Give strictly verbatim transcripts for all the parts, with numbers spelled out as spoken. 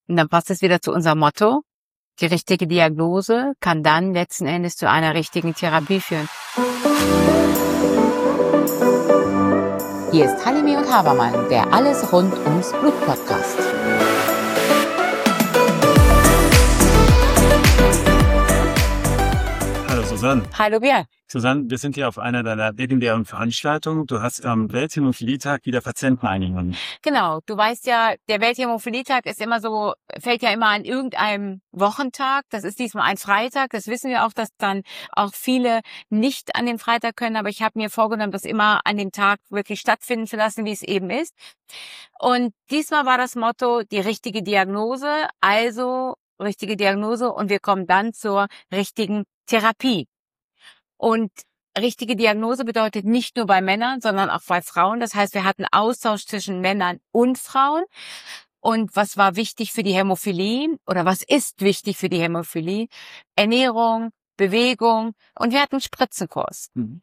Und dann passt es wieder zu unserem Motto. Die richtige Diagnose kann dann letzten Endes zu einer richtigen Therapie führen. Hier ist Halime und Habermann, der Alles rund ums Blut Podcast. Hallo Susanne. Hallo Björn. Susanne, wir sind hier auf einer deiner legendären Veranstaltungen. Du hast am Welthämophilietag wieder Patienten eingeladen. Genau, du weißt ja, der Welthämophilietag ist immer so, fällt ja immer an irgendeinem Wochentag. Das ist diesmal ein Freitag. Das wissen wir auch, dass dann auch viele nicht an den Freitag können. Aber ich habe mir vorgenommen, das immer an dem Tag wirklich stattfinden zu lassen, wie es eben ist. Und diesmal war das Motto, die richtige Diagnose, also richtige Diagnose und wir kommen dann zur richtigen Therapie. Und richtige Diagnose bedeutet nicht nur bei Männern, sondern auch bei Frauen. Das heißt, wir hatten Austausch zwischen Männern und Frauen. Und was war wichtig für die Hämophilie oder was ist wichtig für die Hämophilie? Ernährung, Bewegung und wir hatten einen Spritzenkurs. Mhm.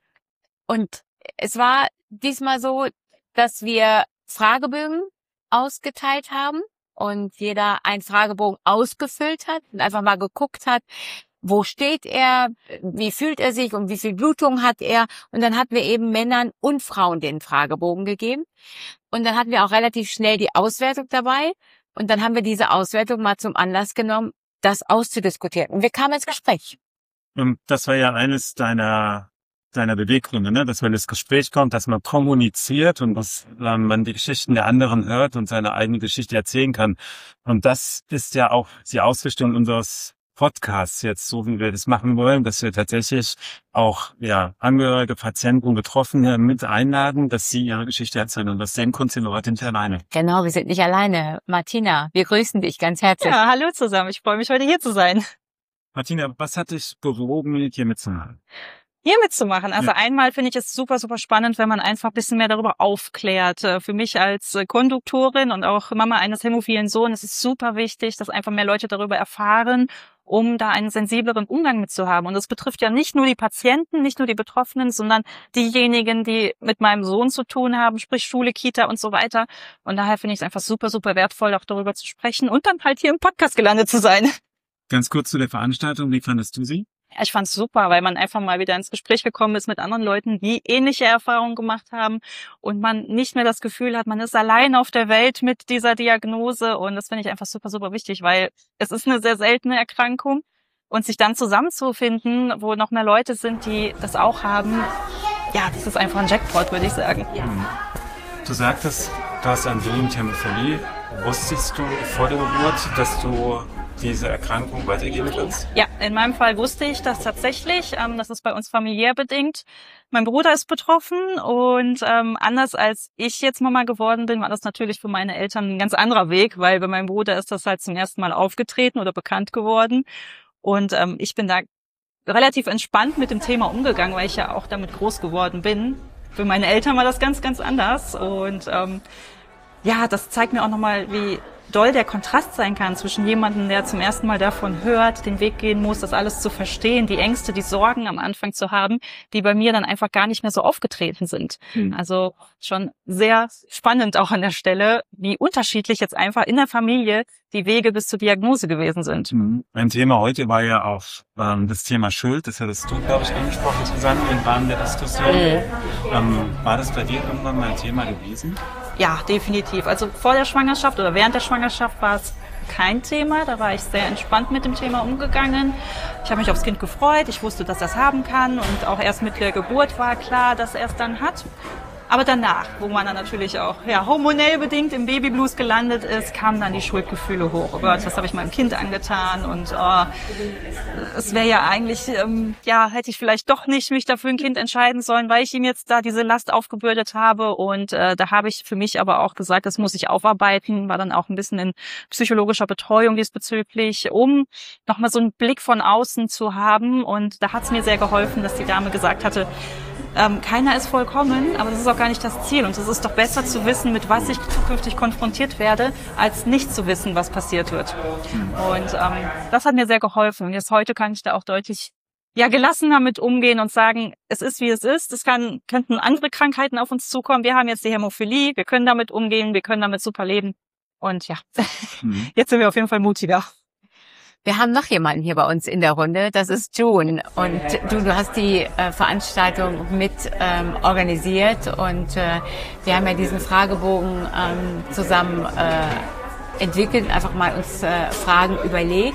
Und es war diesmal so, dass wir Fragebögen ausgeteilt haben und jeder einen Fragebogen ausgefüllt hat und einfach mal geguckt hat, wo steht er, wie fühlt er sich und wie viel Blutung hat er. Und dann hatten wir eben Männern und Frauen den Fragebogen gegeben. Und dann hatten wir auch relativ schnell die Auswertung dabei. Und dann haben wir diese Auswertung mal zum Anlass genommen, das auszudiskutieren. Und wir kamen ins Gespräch. Und das war ja eines deiner deiner Beweggründe, ne? Dass man ins Gespräch kommt, dass man kommuniziert und dass ähm, man die Geschichten der anderen hört und seine eigene Geschichte erzählen kann. Und das ist ja auch die Ausrichtung unseres Podcasts jetzt, so wie wir das machen wollen, dass wir tatsächlich auch ja Angehörige, Patienten, Betroffene mit einladen, dass sie ihre Geschichte erzählen und das senken uns die Leute nicht alleine. Genau, wir sind nicht alleine. Martina, wir grüßen dich ganz herzlich. Ja, hallo zusammen. Ich freue mich, heute hier zu sein. Martina, was hat dich bewogen, hier mitzumachen? Hier mitzumachen. Also ja. Einmal finde ich es super, super spannend, wenn man einfach ein bisschen mehr darüber aufklärt. Für mich als Konduktorin und auch Mama eines hämophilen Sohnes ist es super wichtig, dass einfach mehr Leute darüber erfahren, um da einen sensibleren Umgang mit zu haben. Und das betrifft ja nicht nur die Patienten, nicht nur die Betroffenen, sondern diejenigen, die mit meinem Sohn zu tun haben, sprich Schule, Kita und so weiter. Und daher finde ich es einfach super, super wertvoll, auch darüber zu sprechen und dann halt hier im Podcast gelandet zu sein. Ganz kurz zu der Veranstaltung, wie fandest du sie? Ich fand's super, weil man einfach mal wieder ins Gespräch gekommen ist mit anderen Leuten, die ähnliche Erfahrungen gemacht haben und man nicht mehr das Gefühl hat, man ist allein auf der Welt mit dieser Diagnose und das finde ich einfach super, super wichtig, weil es ist eine sehr seltene Erkrankung und sich dann zusammenzufinden, wo noch mehr Leute sind, die das auch haben, ja, das ist einfach ein Jackpot, würde ich sagen. Du sagtest, du hast einen Sohn mit Hämophilie. Wusstest du vor der Geburt, dass du diese Erkrankung weitergeben kannst? Ja, in meinem Fall wusste ich das tatsächlich. Ähm, das ist bei uns familiär bedingt. Mein Bruder ist betroffen und ähm, anders als ich jetzt Mama geworden bin, war das natürlich für meine Eltern ein ganz anderer Weg, weil bei meinem Bruder ist das halt zum ersten Mal aufgetreten oder bekannt geworden. Und ähm, ich bin da relativ entspannt mit dem Thema umgegangen, weil ich ja auch damit groß geworden bin. Für meine Eltern war das ganz, ganz anders. Und ähm, ja, das zeigt mir auch nochmal, wie doll der Kontrast sein kann zwischen jemandem, der zum ersten Mal davon hört, den Weg gehen muss, das alles zu verstehen, die Ängste, die Sorgen am Anfang zu haben, die bei mir dann einfach gar nicht mehr so aufgetreten sind. Mhm. Also schon sehr spannend auch an der Stelle, wie unterschiedlich jetzt einfach in der Familie die Wege bis zur Diagnose gewesen sind. Mhm. Ein Thema heute war ja auch ähm, das Thema Schuld. Das hattest du, glaube ich, angesprochen, Susanne, im Rahmen der Diskussion. Mhm. Ähm, war das bei dir irgendwann mal ein Thema gewesen? Ja, definitiv. Also vor der Schwangerschaft oder während der Schwangerschaft war es kein Thema. Da war ich sehr entspannt mit dem Thema umgegangen. Ich habe mich aufs Kind gefreut. Ich wusste, dass er es haben kann. Und auch erst mit der Geburt war klar, dass er es dann hat. Aber danach, wo man dann natürlich auch ja, hormonell bedingt im Babyblues gelandet ist, kamen dann die Schuldgefühle hoch. Oh Gott, was habe ich meinem Kind angetan? Und oh, es wäre ja eigentlich, ähm, ja, hätte ich vielleicht doch nicht mich dafür ein Kind entscheiden sollen, weil ich ihm jetzt da diese Last aufgebürdet habe. Und äh, da habe ich für mich aber auch gesagt, das muss ich aufarbeiten, war dann auch ein bisschen in psychologischer Betreuung diesbezüglich, um nochmal so einen Blick von außen zu haben. Und da hat es mir sehr geholfen, dass die Dame gesagt hatte, Ähm, keiner ist vollkommen, aber das ist auch gar nicht das Ziel. Und es ist doch besser zu wissen, mit was ich zukünftig konfrontiert werde, als nicht zu wissen, was passiert wird. Und ähm, das hat mir sehr geholfen. Und jetzt heute kann ich da auch deutlich ja gelassener mit umgehen und sagen, es ist, wie es ist. Es kann, könnten andere Krankheiten auf uns zukommen. Wir haben jetzt die Hämophilie, wir können damit umgehen, wir können damit super leben. Und ja, Mhm. jetzt sind wir auf jeden Fall mutiger. Wir haben noch jemanden hier bei uns in der Runde, das ist June. Und du, du hast die äh, Veranstaltung mit ähm, organisiert und äh, wir haben ja diesen Fragebogen ähm, zusammen äh, entwickelt, einfach mal uns äh, Fragen überlegt.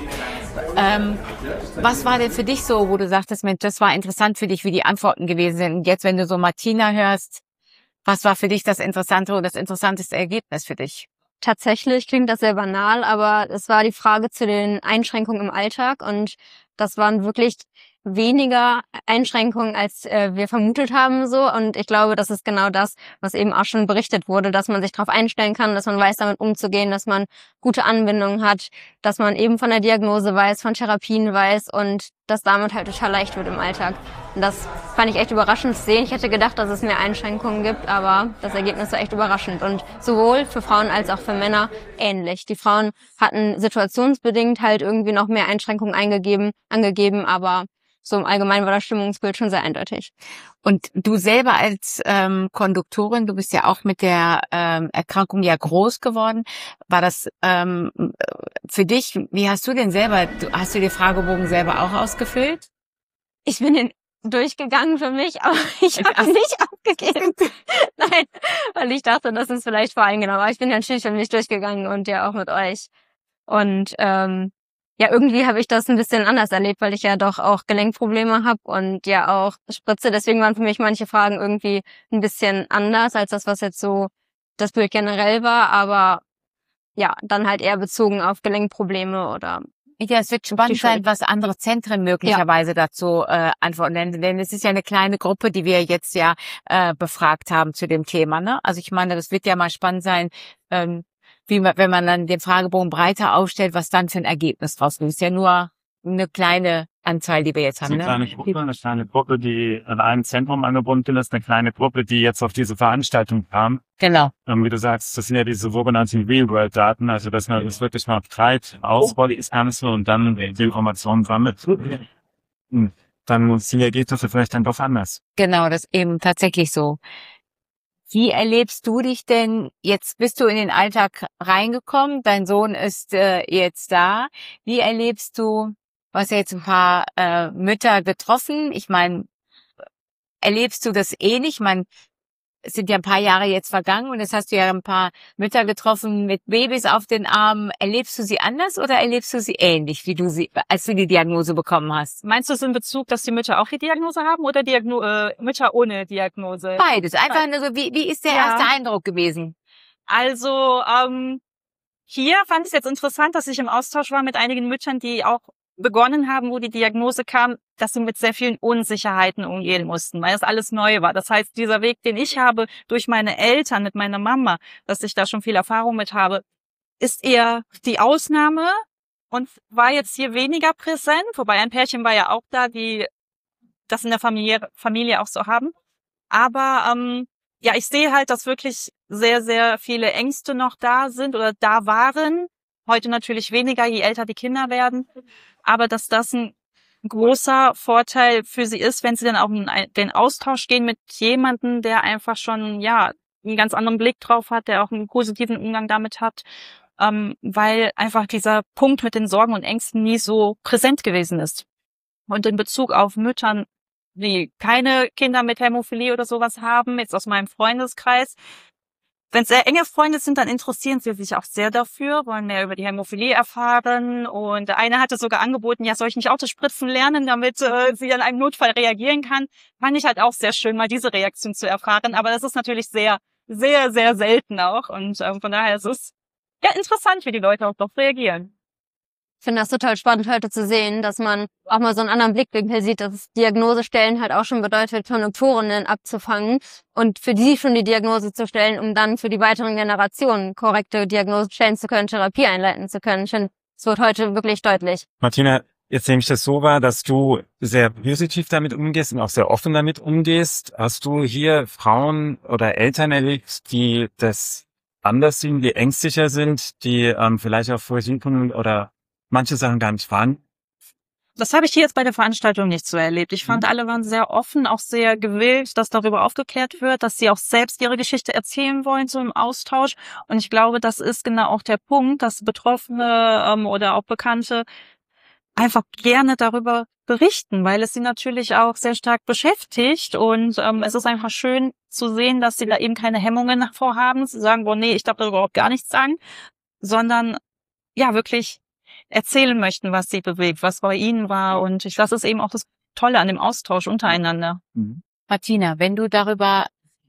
Ähm, was war denn für dich so, wo du sagtest, Mensch, das war interessant für dich, wie die Antworten gewesen sind? Und jetzt, wenn du so Martina hörst, was war für dich das Interessante oder das interessanteste Ergebnis für dich? Tatsächlich klingt das sehr banal, aber es war die Frage zu den Einschränkungen im Alltag und das waren wirklich weniger Einschränkungen, als äh, wir vermutet haben so und ich glaube, das ist genau das, was eben auch schon berichtet wurde, dass man sich darauf einstellen kann, dass man weiß, damit umzugehen, dass man gute Anbindungen hat, dass man eben von der Diagnose weiß, von Therapien weiß und dass damit halt total leicht wird im Alltag. Und das fand ich echt überraschend zu sehen. Ich hätte gedacht, dass es mehr Einschränkungen gibt, aber das Ergebnis war echt überraschend und sowohl für Frauen als auch für Männer ähnlich. Die Frauen hatten situationsbedingt halt irgendwie noch mehr Einschränkungen eingegeben, angegeben, aber so im Allgemeinen war das Stimmungsbild schon sehr eindeutig. Und du selber als ähm, Konduktorin, du bist ja auch mit der ähm, Erkrankung ja groß geworden. War das ähm, für dich, wie hast du denn selber, du, hast du den Fragebogen selber auch ausgefüllt? Ich bin den durchgegangen für mich, aber ich habe ihn nicht abgegeben. Nein, weil ich dachte, das ist vielleicht voreingenommen. Aber ich bin natürlich für mich durchgegangen und ja auch mit euch. Und ähm, ja, irgendwie habe ich das ein bisschen anders erlebt, weil ich ja doch auch Gelenkprobleme habe und ja auch Spritze. Deswegen waren für mich manche Fragen irgendwie ein bisschen anders als das, was jetzt so das Bild generell war. Aber ja, dann halt eher bezogen auf Gelenkprobleme oder Ja, es wird spannend sein, was andere Zentren möglicherweise ja. dazu äh, antworten. Denn, denn es ist ja eine kleine Gruppe, die wir jetzt ja äh, befragt haben zu dem Thema. Ne? Also ich meine, das wird ja mal spannend sein, ähm, wie man, wenn man dann den Fragebogen breiter aufstellt, was dann für ein Ergebnis draus kommt. Ist ja nur eine kleine Anzahl, die wir jetzt haben. Eine kleine ne? Gruppe, eine kleine Gruppe, die an einem Zentrum angebunden ist, eine kleine Gruppe, die jetzt auf diese Veranstaltung kam. Genau. Ähm, wie du sagst, das sind ja diese sogenannten Real-World-Daten, also dass man das wirklich mal breit ausrollt, das Ganze und dann die Informationen sammelt. Und dann sind die Ergebnisse vielleicht dann doch anders. Genau, das ist eben tatsächlich so. Wie erlebst du dich denn? Jetzt bist du in den Alltag reingekommen, dein Sohn ist äh, jetzt da. Wie erlebst du, du hast ja jetzt ein paar äh, Mütter getroffen. Ich meine, erlebst du das ähnlich? Man, es sind ja ein paar Jahre jetzt vergangen und jetzt hast du ja ein paar Mütter getroffen mit Babys auf den Armen. Erlebst du sie anders oder erlebst du sie ähnlich, wie du sie, als du die Diagnose bekommen hast? Meinst du es in Bezug, dass die Mütter auch die Diagnose haben oder Diagno äh, Mütter ohne Diagnose? Beides. Einfach nur so, wie, wie ist der Ja. erste Eindruck gewesen? Also ähm, hier fand ich es jetzt interessant, dass ich im Austausch war mit einigen Müttern, die auch begonnen haben, wo die Diagnose kam, dass sie mit sehr vielen Unsicherheiten umgehen mussten, weil es alles neu war. Das heißt, dieser Weg, den ich habe durch meine Eltern, mit meiner Mama, dass ich da schon viel Erfahrung mit habe, ist eher die Ausnahme und war jetzt hier weniger präsent, wobei ein Pärchen war ja auch da, die das in der Familie, Familie auch so haben. Aber ähm, ja, ich sehe halt, dass wirklich sehr, sehr viele Ängste noch da sind oder da waren. Heute natürlich weniger, je älter die Kinder werden. Aber dass das ein großer Vorteil für sie ist, wenn sie dann auch in den Austausch gehen mit jemandem, der einfach schon ja einen ganz anderen Blick drauf hat, der auch einen positiven Umgang damit hat, ähm, weil einfach dieser Punkt mit den Sorgen und Ängsten nie so präsent gewesen ist. Und in Bezug auf Müttern, die keine Kinder mit Hämophilie oder sowas haben, jetzt aus meinem Freundeskreis, wenn es sehr enge Freunde sind, dann interessieren sie sich auch sehr dafür, wollen mehr über die Hämophilie erfahren. Und eine hatte sogar angeboten, ja, soll ich nicht Autospritzen lernen, damit äh, sie an einem Notfall reagieren kann. Fand ich halt auch sehr schön, mal diese Reaktion zu erfahren. Aber das ist natürlich sehr, sehr, sehr selten auch. Und ähm, von daher ist es ja interessant, wie die Leute auch doch reagieren. Ich finde das total spannend heute zu sehen, dass man auch mal so einen anderen Blickwinkel sieht, dass Diagnosestellen halt auch schon bedeutet, Konduktorinnen abzufangen und für die schon die Diagnose zu stellen, um dann für die weiteren Generationen korrekte Diagnosen stellen zu können, Therapie einleiten zu können. Ich finde, es wird heute wirklich deutlich. Martina, jetzt nehme ich das so wahr, dass du sehr positiv damit umgehst und auch sehr offen damit umgehst. Hast du hier Frauen oder Eltern erlebt, die das anders sehen, die ängstlicher sind, die ähm, vielleicht auch versuchen oder manche Sachen gar nicht wahrnehmen Das habe ich hier jetzt bei der Veranstaltung nicht so erlebt. Ich fand, Mhm. alle waren sehr offen, auch sehr gewillt, dass darüber aufgeklärt wird, dass sie auch selbst ihre Geschichte erzählen wollen, so im Austausch. Und ich glaube, das ist genau auch der Punkt, dass Betroffene ähm, oder auch Bekannte einfach gerne darüber berichten, weil es sie natürlich auch sehr stark beschäftigt. Und ähm, es ist einfach schön zu sehen, dass sie da eben keine Hemmungen vorhaben, zu sagen, boah, nee, ich darf da überhaupt gar nichts sagen, sondern ja, wirklich erzählen möchten, was sie bewegt, was bei ihnen war. Und ich, das ist eben auch das Tolle an dem Austausch untereinander. Mhm. Martina, wenn du darüber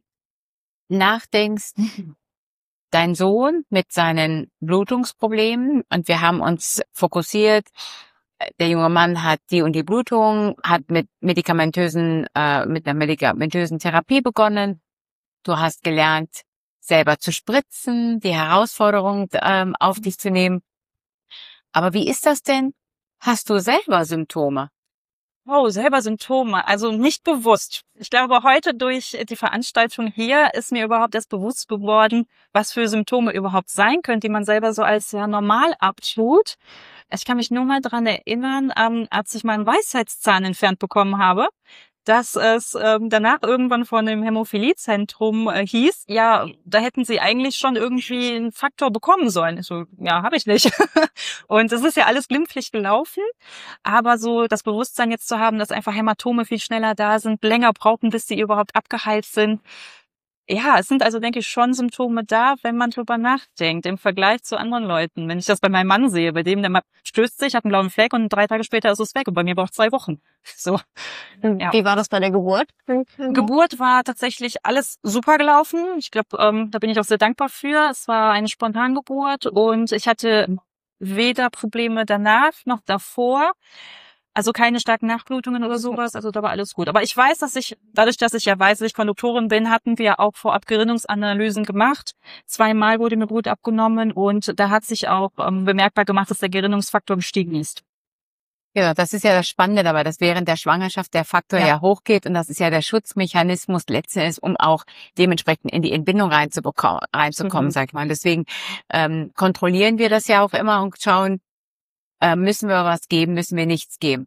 nachdenkst, dein Sohn mit seinen Blutungsproblemen, und wir haben uns fokussiert, der junge Mann hat die und die Blutung, hat mit medikamentösen, äh, mit einer medikamentösen Therapie begonnen. Du hast gelernt, selber zu spritzen, die Herausforderung ähm, auf dich zu nehmen. Aber wie ist das denn? Hast du selber Symptome? Oh, selber Symptome, also nicht bewusst. Ich glaube, heute durch die Veranstaltung hier ist mir überhaupt erst bewusst geworden, was für Symptome überhaupt sein können, die man selber so als ja normal abtut. Ich kann mich nur mal dran erinnern, ähm, als ich meinen Weisheitszahn entfernt bekommen habe, dass es ähm, danach irgendwann von dem Hämophiliezentrum äh, hieß, ja, da hätten sie eigentlich schon irgendwie einen Faktor bekommen sollen. Ich so, ja, habe ich nicht. Und es ist ja alles glimpflich gelaufen, aber so das Bewusstsein jetzt zu haben, dass einfach Hämatome viel schneller da sind, länger brauchen, bis sie überhaupt abgeheilt sind. Ja, es sind also, denke ich, schon Symptome da, wenn man drüber nachdenkt, im Vergleich zu anderen Leuten. Wenn ich das bei meinem Mann sehe, bei dem, der mal stößt sich, hat einen blauen Fleck und drei Tage später ist es weg und bei mir braucht es zwei Wochen. So. Ja. Wie war das bei der Geburt? Geburt war tatsächlich alles super gelaufen. Ich glaube, ähm, da bin ich auch sehr dankbar für. Es war eine Spontangeburt und ich hatte weder Probleme danach noch davor. Also keine starken Nachblutungen oder sowas, also da war alles gut. Aber ich weiß, dass ich, dadurch, dass ich ja weiß, dass ich Konduktorin bin, hatten wir auch vorab Gerinnungsanalysen gemacht. Zweimal wurde mir Blut abgenommen und da hat sich auch ähm, bemerkbar gemacht, dass der Gerinnungsfaktor gestiegen ist. Ja, das ist ja das Spannende dabei, dass während der Schwangerschaft der Faktor ja, Ja. hochgeht und das ist ja der Schutzmechanismus letztendlich, um auch dementsprechend in die Entbindung reinzubekommen, reinzukommen, Mhm. sag ich mal. Deswegen ähm, kontrollieren wir das ja auch immer und schauen, äh, müssen wir was geben, müssen wir nichts geben.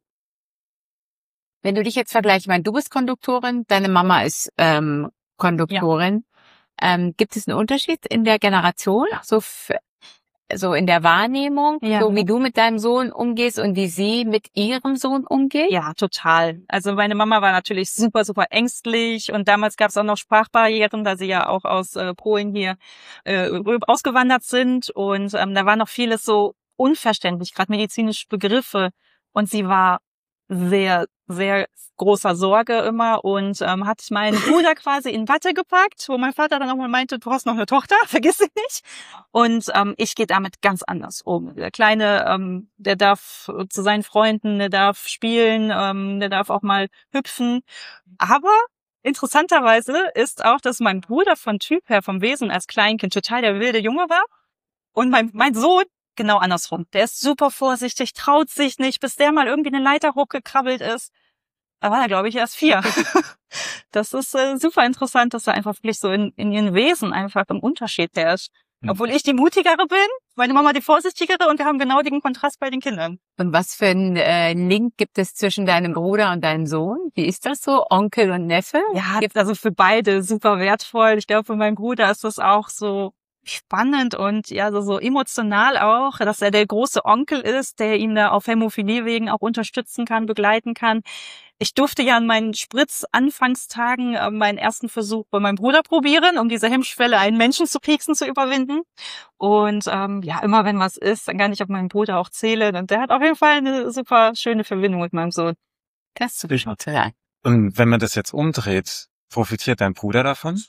Wenn du dich jetzt vergleichst, ich meine, du bist Konduktorin, deine Mama ist ähm, Konduktorin. Ähm, gibt es einen Unterschied in der Generation, so f- so in der Wahrnehmung, Ja. so wie du mit deinem Sohn umgehst und wie sie mit ihrem Sohn umgeht? Ja, total. Also meine Mama war natürlich super, super ängstlich und damals gab es auch noch Sprachbarrieren, da sie ja auch aus äh, Polen hier äh, ausgewandert sind und ähm, da war noch vieles so unverständlich, gerade medizinische Begriffe und sie war sehr, sehr großer Sorge immer und ähm, hat meinen Bruder quasi in Watte gepackt, wo mein Vater dann auch mal meinte, du hast noch eine Tochter, vergiss sie nicht. Und ähm, ich gehe damit ganz anders um. Der Kleine, ähm, der darf zu seinen Freunden, der darf spielen, ähm, der darf auch mal hüpfen. Aber interessanterweise ist auch, dass mein Bruder von Typ her, vom Wesen als Kleinkind total der wilde Junge war. Und mein, mein Sohn genau andersrum. Der ist super vorsichtig, traut sich nicht, bis der mal irgendwie eine Leiter hochgekrabbelt ist. Da war er, glaube ich, erst vier. Das ist äh, super interessant, dass er einfach wirklich so in, in ihren Wesen einfach im Unterschied herrscht. Obwohl ich die mutigere bin, meine Mama die vorsichtigere und wir haben genau den Kontrast bei den Kindern. Und was für einen äh, Link gibt es zwischen deinem Bruder und deinem Sohn? Wie ist das so? Onkel und Neffe? Ja, also für beide super wertvoll. Ich glaube, für meinen Bruder ist das auch so spannend und ja, so, so emotional auch, dass er der große Onkel ist, der ihn da auf Hämophilie wegen auch unterstützen kann, begleiten kann. Ich durfte ja an meinen Spritz-Anfangstagen äh, meinen ersten Versuch bei meinem Bruder probieren, um diese Hemmschwelle, einen Menschen zu pieksen, zu überwinden. Und ähm, ja, immer wenn was ist, dann kann ich auf meinen Bruder auch zählen. Und der hat auf jeden Fall eine super schöne Verbindung mit meinem Sohn. Das ist super total. Und wenn man das jetzt umdreht, profitiert dein Bruder davon?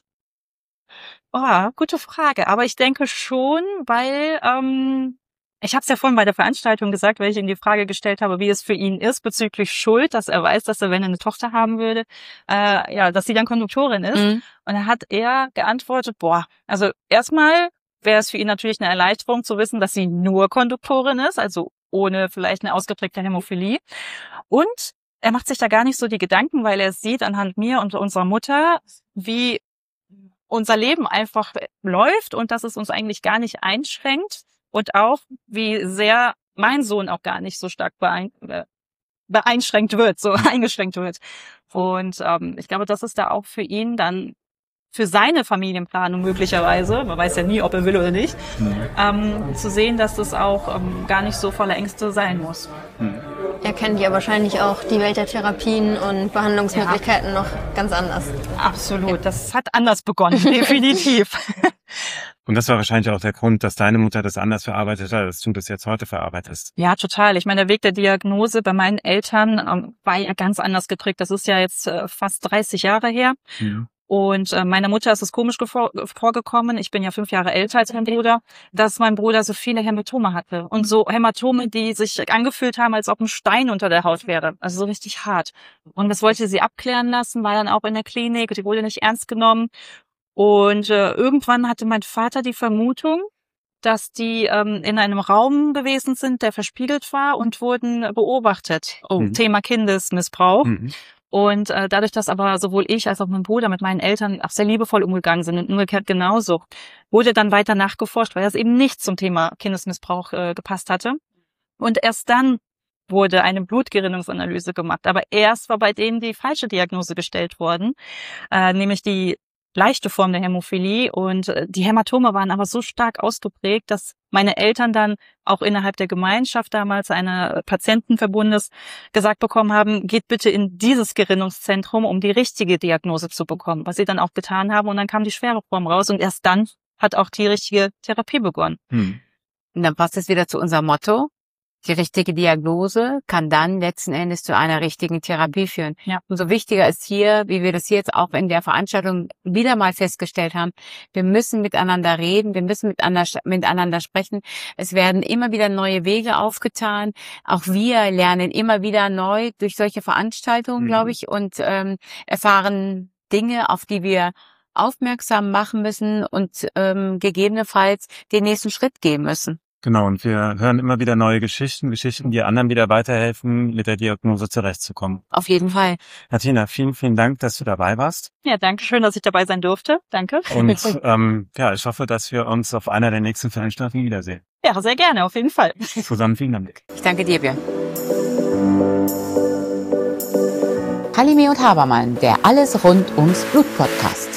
Oh, gute Frage. Aber ich denke schon, weil ähm, ich habe es ja vorhin bei der Veranstaltung gesagt, weil ich ihm die Frage gestellt habe, wie es für ihn ist bezüglich Schuld, dass er weiß, dass er, wenn er eine Tochter haben würde, äh, ja, dass sie dann Konduktorin ist. Mhm. Und dann hat er geantwortet, boah, also erstmal wäre es für ihn natürlich eine Erleichterung zu wissen, dass sie nur Konduktorin ist, also ohne vielleicht eine ausgeprägte Hämophilie. Und er macht sich da gar nicht so die Gedanken, weil er sieht anhand mir und unserer Mutter, wie unser Leben einfach läuft und dass es uns eigentlich gar nicht einschränkt und auch, wie sehr mein Sohn auch gar nicht so stark beein- beeinschränkt wird, so eingeschränkt wird. Und ähm, ich glaube, das ist da auch für ihn dann für seine Familienplanung möglicherweise, man weiß ja nie, ob er will oder nicht, mhm. ähm, zu sehen, dass das auch ähm, gar nicht so voller Ängste sein muss. Mhm. Er kennt ja wahrscheinlich auch die Welt der Therapien und Behandlungsmöglichkeiten ja. noch ganz anders. Absolut, das hat anders begonnen, definitiv. Und das war wahrscheinlich auch der Grund, dass deine Mutter das anders verarbeitet hat, als du das jetzt heute verarbeitest. Ja, total. Ich meine, der Weg der Diagnose bei meinen Eltern ähm, war ja ganz anders geprägt. Das ist ja jetzt äh, fast dreißig Jahre her. Mhm. Und äh, meiner Mutter ist es komisch vorgekommen, ich bin ja fünf Jahre älter als mein Bruder, dass mein Bruder so viele Hämatome hatte. Und so Hämatome, die sich angefühlt haben, als ob ein Stein unter der Haut wäre. Also so richtig hart. Und das wollte sie abklären lassen, war dann auch in der Klinik, die wurde nicht ernst genommen. Und äh, irgendwann hatte mein Vater die Vermutung, dass die ähm, in einem Raum gewesen sind, der verspiegelt war und wurden beobachtet. Oh, mhm. Thema Kindesmissbrauch. Mhm. Und äh, dadurch, dass aber sowohl ich als auch mein Bruder mit meinen Eltern auch sehr liebevoll umgegangen sind und umgekehrt genauso, wurde dann weiter nachgeforscht, weil das eben nicht zum Thema Kindesmissbrauch äh, gepasst hatte. Und erst dann wurde eine Blutgerinnungsanalyse gemacht. Aber erst war bei denen die falsche Diagnose gestellt worden, äh, nämlich die leichte Form der Hämophilie. Und äh, die Hämatome waren aber so stark ausgeprägt, dass meine Eltern dann auch innerhalb der Gemeinschaft damals einer Patientenverbundes gesagt bekommen haben, geht bitte in dieses Gerinnungszentrum, um die richtige Diagnose zu bekommen, was sie dann auch getan haben. Und dann kam die schwere Form raus und erst dann hat auch die richtige Therapie begonnen. Hm. Und dann passt es wieder zu unserem Motto. Die richtige Diagnose kann dann letzten Endes zu einer richtigen Therapie führen. Ja. Umso wichtiger ist hier, wie wir das hier jetzt auch in der Veranstaltung wieder mal festgestellt haben, wir müssen miteinander reden, wir müssen miteinander, miteinander sprechen. Es werden immer wieder neue Wege aufgetan. Auch wir lernen immer wieder neu durch solche Veranstaltungen, mhm. glaube ich, und ähm, erfahren Dinge, auf die wir aufmerksam machen müssen und ähm, gegebenenfalls den nächsten Schritt gehen müssen. Genau, und wir hören immer wieder neue Geschichten, Geschichten, die anderen wieder weiterhelfen, mit der Diagnose zurechtzukommen. Auf jeden Fall. Martina, vielen, vielen Dank, dass du dabei warst. Ja, danke schön, dass ich dabei sein durfte. Danke. Und ähm, ja, ich hoffe, dass wir uns auf einer der nächsten Veranstaltungen wiedersehen. Ja, sehr gerne, auf jeden Fall. Zusammen vielen Dank. Ich danke dir, Björn. Halime und Habermann, der Alles rund ums Blut Podcast.